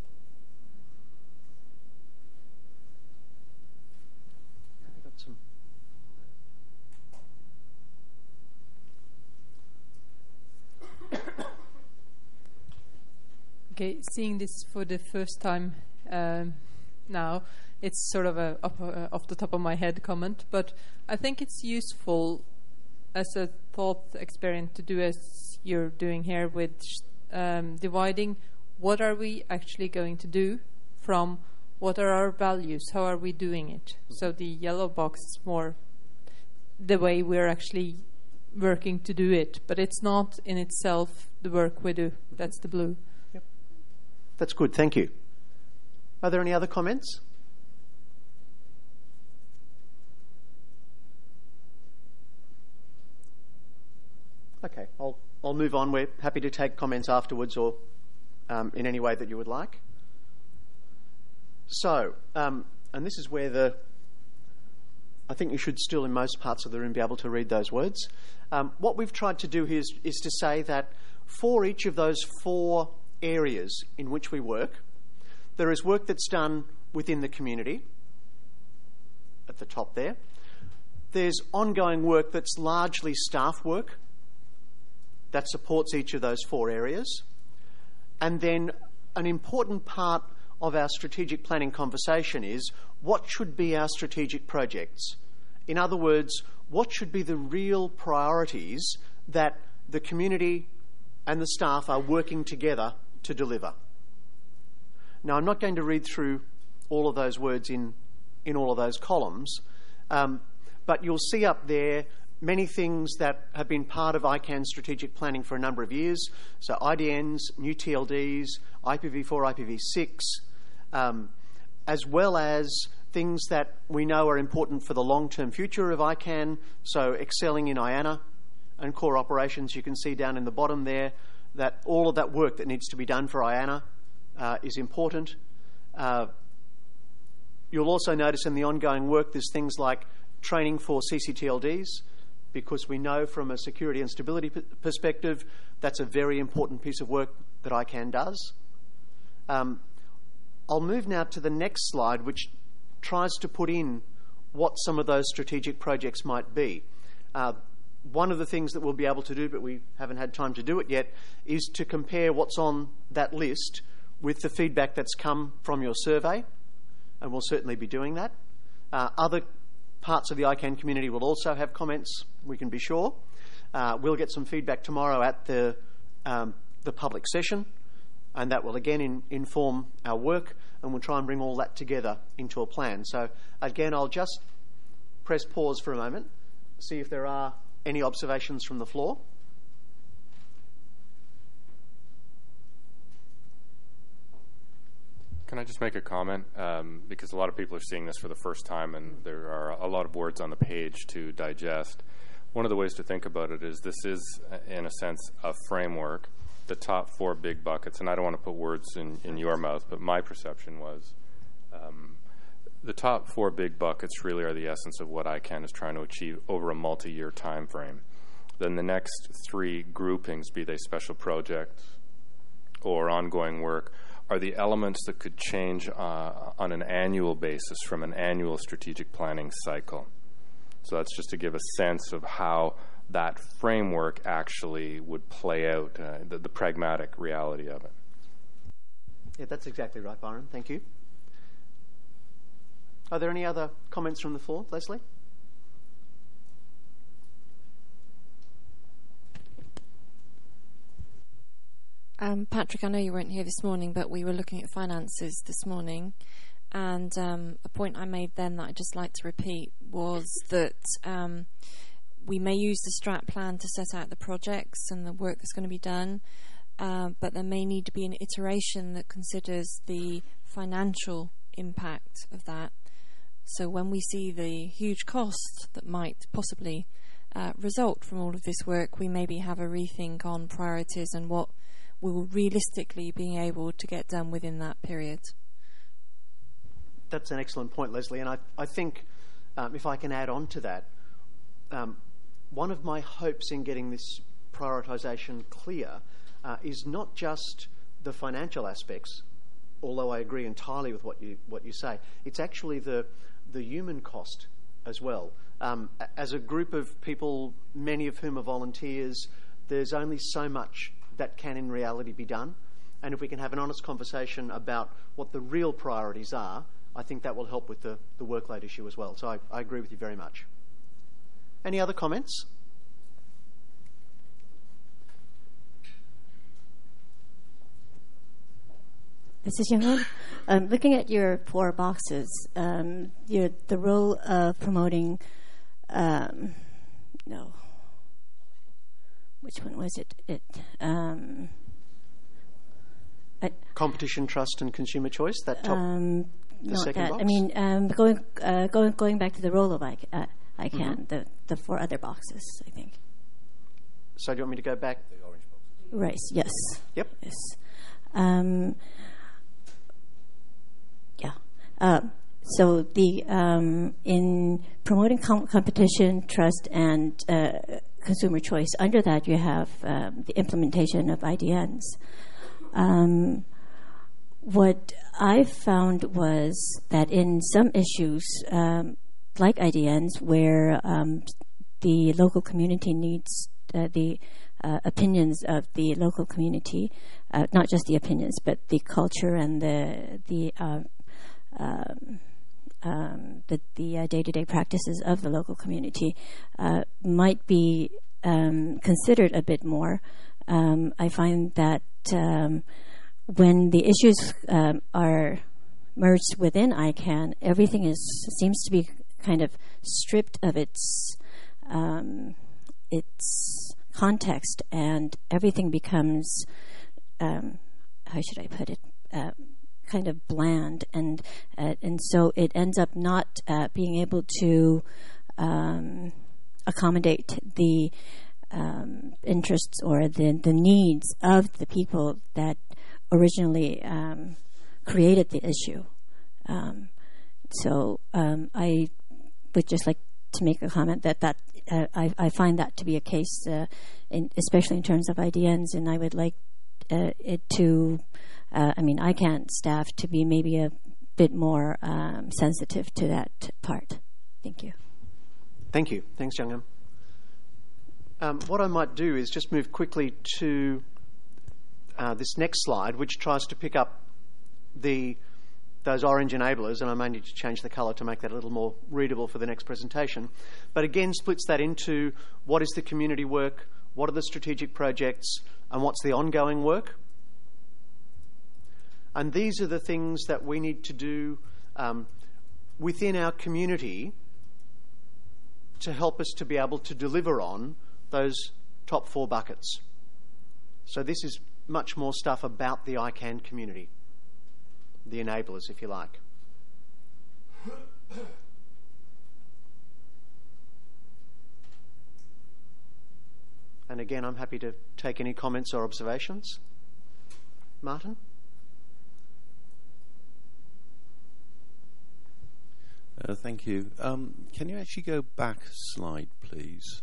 Okay, seeing this for the first time um, now, it's sort of a up, uh, off the top of my head comment, but I think it's useful as a thought experiment to do as you're doing here with um, dividing what are we actually going to do from what are our values, how are we doing it. So the yellow box is more the way we're actually working to do it, but it's not in itself the work we do. That's the blue. That's good, thank you. Are there any other comments? Okay, I'll, I'll move on. We're happy to take comments afterwards or um, in any way that you would like. So, um, and this is where the, I think you should still in most parts of the room be able to read those words. Um, what we've tried to do here is, is to say that for each of those four areas in which we work, there is work that's done within the community at the top there. There's ongoing work that's largely staff work that supports each of those four areas. And then an important part of our strategic planning conversation is what should be our strategic projects? In other words, what should be the real priorities that the community and the staff are working together to deliver? Now, I'm not going to read through all of those words in, in all of those columns, um, but you'll see up there many things that have been part of I CAN's strategic planning for a number of years. So I D Ns, new T L Ds, I P v four, I P v six, um, as well as things that we know are important for the long-term future of I CAN, so excelling in I A N A and core operations. You can see down in the bottom there that all of that work that needs to be done for I A N A uh, is important. Uh, you'll also notice in the ongoing work there's things like training for C C T L Ds, because we know from a security and stability p- perspective that's a very important piece of work that I CAN does. Um, I'll move now to the next slide, which tries to put in what some of those strategic projects might be. Uh, one of the things that we'll be able to do, but we haven't had time to do it yet, is to compare what's on that list with the feedback that's come from your survey, and we'll certainly be doing that. Uh, other parts of the I CAN community will also have comments, we can be sure. Uh, we'll get some feedback tomorrow at the, um, the public session, and that will again in, inform our work, and we'll try and bring all that together into a plan. So again, I'll just press pause for a moment, see if there are any observations from the floor. Can I just make a comment? Um, because a lot of people are seeing this for the first time and there are a lot of words on the page to digest. One of the ways to think about it is this is, in a sense, a framework. The top four big buckets, and I don't want to put words in, in your mouth, but my perception was um, the top four big buckets really are the essence of what I CAN is trying to achieve over a multi-year time frame. Then the next three groupings, be they special projects or ongoing work, are the elements that could change uh, on an annual basis from an annual strategic planning cycle. So that's just to give a sense of how that framework actually would play out, uh, the, the pragmatic reality of it. Yeah, that's exactly right, Byron. Thank you. Are there any other comments from the floor? Leslie? Um, Patrick, I know you weren't here this morning, but we were looking at finances this morning, and um, a point I made then that I'd just like to repeat was that um, we may use the strat plan to set out the projects and the work that's going to be done, uh, but there may need to be an iteration that considers the financial impact of that. So when we see the huge cost that might possibly uh, result from all of this work, we maybe have a rethink on priorities and what we will realistically be able to get done within that period. That's an excellent point, Leslie, and I, I think um, if I can add on to that, um, one of my hopes in getting this prioritisation clear uh, is not just the financial aspects, although I agree entirely with what you what you say. It's actually the the human cost as well. Um, as a group of people, many of whom are volunteers, there's only so much that can in reality be done. And if we can have an honest conversation about what the real priorities are, I think that will help with the, the workload issue as well. So I, I agree with you very much. Any other comments? This is Young-Hoon. Um, looking at your four boxes, um, your, the role of promoting, um, no, which one was it? It um, competition, trust, and consumer choice. That top, um, the not second that. box. I mean, um, going uh, going going back to the role of I, uh, I CAN, Mm-hmm. the the four other boxes, I think. So do you want me to go back? The orange box. Right. Yes. Yep. Yes. Um, yeah. Uh, so the um, in promoting com- competition, trust, and uh, consumer choice. Under that, you have um, the implementation of I D Ns. Um, what I found was that in some issues, um, like I D Ns, where um, the local community needs uh, the uh, opinions of the local community, uh, not just the opinions, but the culture and the the uh, um, um, the, the uh, day-to-day practices of the local community, uh, might be um, considered a bit more. Um, I find that um, when the issues um, are merged within I CAN, everything is seems to be kind of stripped of its um, its context, and everything becomes, um, how should I put it, uh, kind of bland, and uh, and so it ends up not uh, being able to um, accommodate the um, interests or the, the needs of the people that originally um, created the issue. Um, so um, I would just like to make a comment that that uh, I, I find that to be a case, uh, in, especially in terms of I D Ns, and I would like uh, it to, uh, I mean, I can't staff to be maybe a bit more um, sensitive to that part. Thank you. Thank you. Thanks, Jung-Am. Um, what I might do is just move quickly to uh, this next slide, which tries to pick up the those orange enablers, and I may need to change the colour to make that a little more readable for the next presentation. But again, splits that into what is the community work, what are the strategic projects, and what's the ongoing work. And these are the things that we need to do um, within our community to help us to be able to deliver on those top four buckets. So this is much more stuff about the I CAN community, the enablers, if you like. And again, I'm happy to take any comments or observations. Martin? Uh, thank you. Um, can you actually go back a slide, please?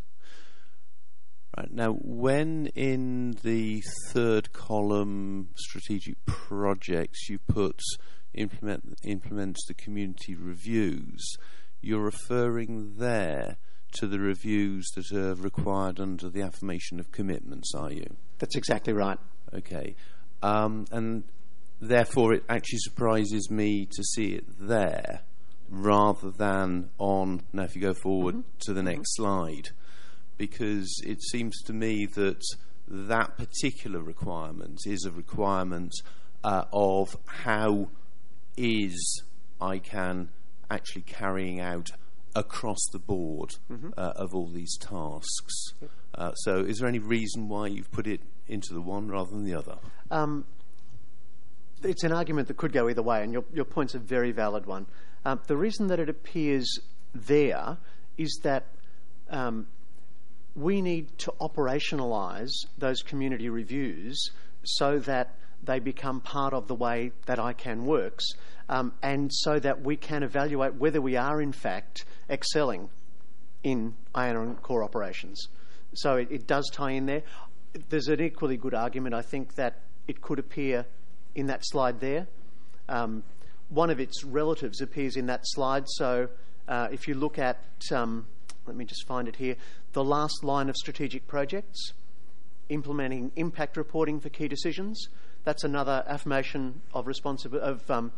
Right, now, when in the third column, strategic projects, you put implement implements the community reviews, you're referring there to the reviews that are required under the affirmation of commitments, are you? That's exactly right. Okay. Um, and therefore, it actually surprises me to see it there rather than on, now if you go forward mm-hmm. to the next mm-hmm. slide, because it seems to me that that particular requirement is a requirement uh, of how is I CAN actually carrying out across the board mm-hmm. uh, of all these tasks. Yep. Uh, so is there any reason why you've put it into the one rather than the other? Um, it's an argument that could go either way, and your, your point's a very valid one. Um, the reason that it appears there is that um, we need to operationalise those community reviews so that they become part of the way that I CAN works, um, and so that we can evaluate whether we are in fact excelling in I A N A core operations. So it, it does tie in there. There's an equally good argument, I think, that it could appear in that slide there. Um, one of its relatives appears in that slide, so uh, if you look at, um, let me just find it here, the last line of strategic projects, implementing impact reporting for key decisions, that's another affirmation of responsibility, of um,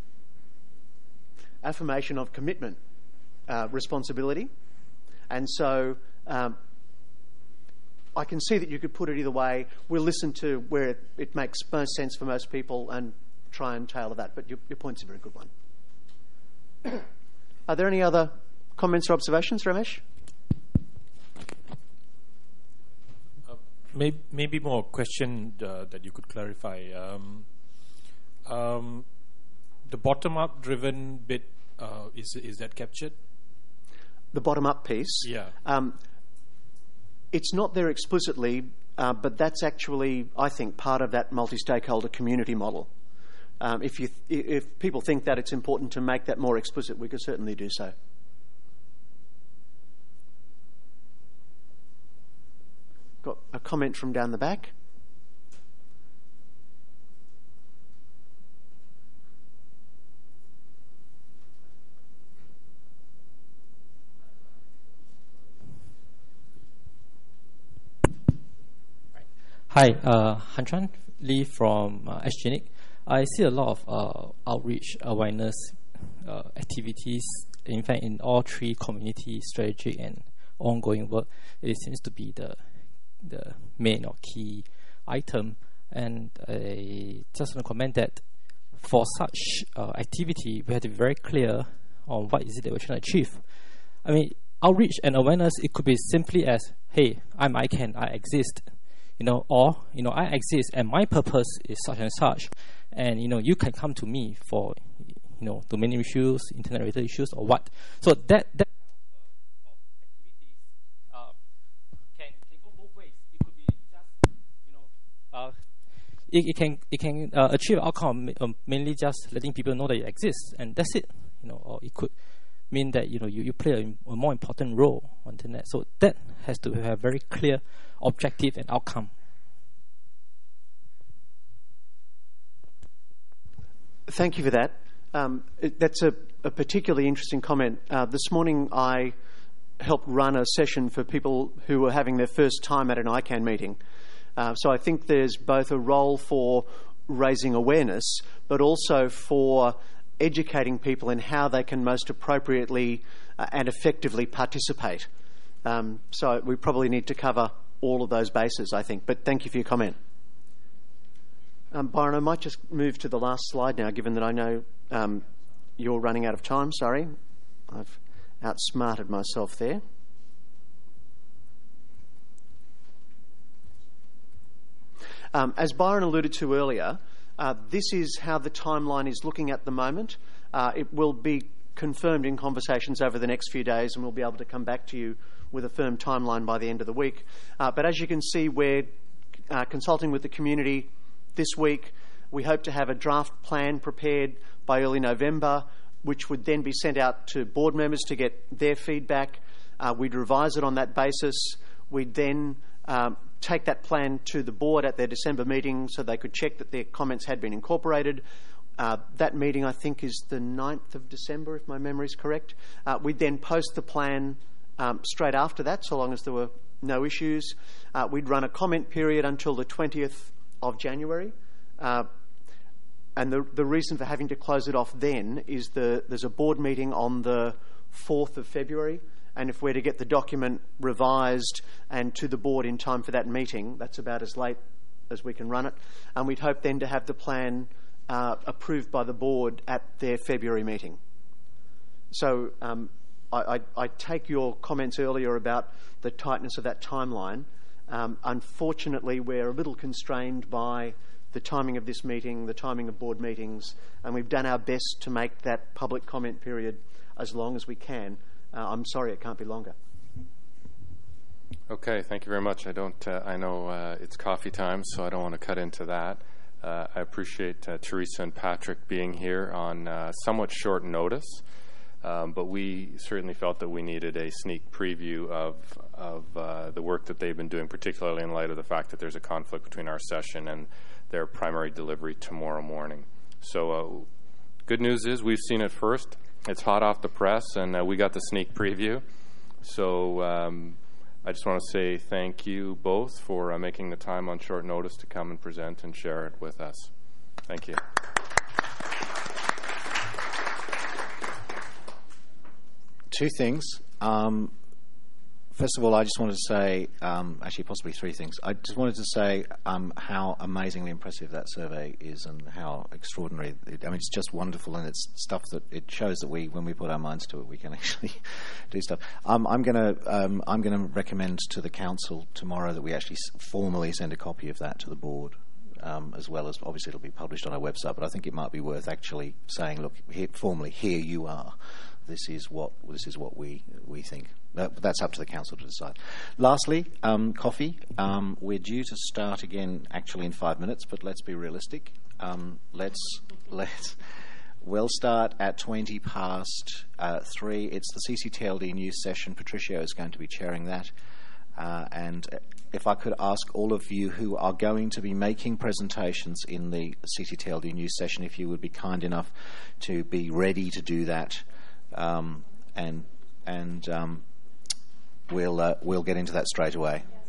affirmation of commitment uh, responsibility. And so um, I can see that you could put it either way. We'll listen to where it, it makes most sense for most people and try and tailor that, but your, your point's a very good one. Are there any other comments or observations, Ramesh? Uh, maybe, maybe more question uh, that you could clarify. Um, um, the bottom-up driven bit, uh, is is that captured? The bottom-up piece? Yeah. Um, it's not there explicitly, uh, but that's actually, I think, part of that multi-stakeholder community model. Um, if, you th- if people think that it's important to make that more explicit, we could certainly do so. Got a comment from down the back. Hi, uh, Han Chuan Lee from uh, SGenic. I see a lot of uh, outreach, awareness uh, activities. In fact, in all three community, strategic, and ongoing work, it seems to be the the main or key item. And I just want to comment that for such uh, activity, we have to be very clear on what is it that we're trying to achieve. I mean, outreach and awareness, it could be simply as, hey, I'm ICANN, I exist, you know, or, you know, I exist and my purpose is such and such, and, you know, you can come to me for, you know, domain issues, internet-related issues, or what. So that, that uh, can, can go both ways. It could be just, you know, uh, it, it can, it can uh, achieve outcome um, mainly just letting people know that it exists, and that's it, you know, or it could mean that, you know, you, you play a, a more important role on the internet. So that has to have very clear objective and outcome. Thank you for that. Um, it, that's a, a particularly interesting comment. Uh, this morning I helped run a session for people who were having their first time at an ICANN meeting. Uh, so I think there's both a role for raising awareness, but also for educating people in how they can most appropriately uh, and effectively participate. Um, so we probably need to cover all of those bases, I think. But thank you for your comment. Um, Byron, I might just move to the last slide now, given that I know um, you're running out of time. Sorry, I've outsmarted myself there. Um, as Byron alluded to earlier, uh, this is how the timeline is looking at the moment. Uh, it will be confirmed in conversations over the next few days, and we'll be able to come back to you with a firm timeline by the end of the week. Uh, but as you can see, we're uh, consulting with the community this week. We hope to have a draft plan prepared by early November, which would then be sent out to board members to get their feedback. Uh, we'd revise it on that basis. We'd then um, take that plan to the board at their December meeting so they could check that their comments had been incorporated. Uh, that meeting, I think, is the ninth of December, if my memory is correct. Uh, we'd then post the plan um, straight after that, so long as there were no issues. Uh, we'd run a comment period until the twentieth of January. Uh, and the, the reason for having to close it off then is the, there's a board meeting on the fourth of February, and if we're to get the document revised and to the board in time for that meeting, that's about as late as we can run it. And we'd hope then to have the plan uh, approved by the board at their February meeting. So um, I, I, I take your comments earlier about the tightness of that timeline. Um, unfortunately, we're a little constrained by the timing of this meeting, the timing of board meetings, and we've done our best to make that public comment period as long as we can. Uh, I'm sorry it can't be longer. Okay, thank you very much. I don't. Uh, I know uh, it's coffee time, so I don't want to cut into that. Uh, I appreciate uh, Teresa and Patrick being here on uh, somewhat short notice, um, but we certainly felt that we needed a sneak preview of of uh, the work that they've been doing, particularly in light of the fact that there's a conflict between our session and their primary delivery tomorrow morning. So, uh, good news is we've seen it first. It's hot off the press, and uh, we got the sneak preview. So um, I just want to say thank you both for uh, making the time on short notice to come and present and share it with us. Thank you. Two things. Um, first of all, I just wanted to say, um, actually possibly three things. I just wanted to say um, how amazingly impressive that survey is and how extraordinary. It, I mean, it's just wonderful, and it's stuff that it shows that we, when we put our minds to it, we can actually do stuff. Um, I'm going to um, I'm going to recommend to the council tomorrow that we actually formally send a copy of that to the board. Um, as well as, obviously, it'll be published on our website, but I think it might be worth actually saying, look, here, formally, here you are. This is what this is what we we think. Uh, but that's up to the council to decide. Lastly, um, coffee. Um, we're due to start again, actually in five minutes, but let's be realistic. Um, let's let's we'll start at twenty past uh, three. It's the C C T L D news session. Patricio is going to be chairing that, uh, and if I could ask all of you who are going to be making presentations in the C C T L D news session, if you would be kind enough to be ready to do that. Um, and and um, we'll uh, we'll get into that straight away.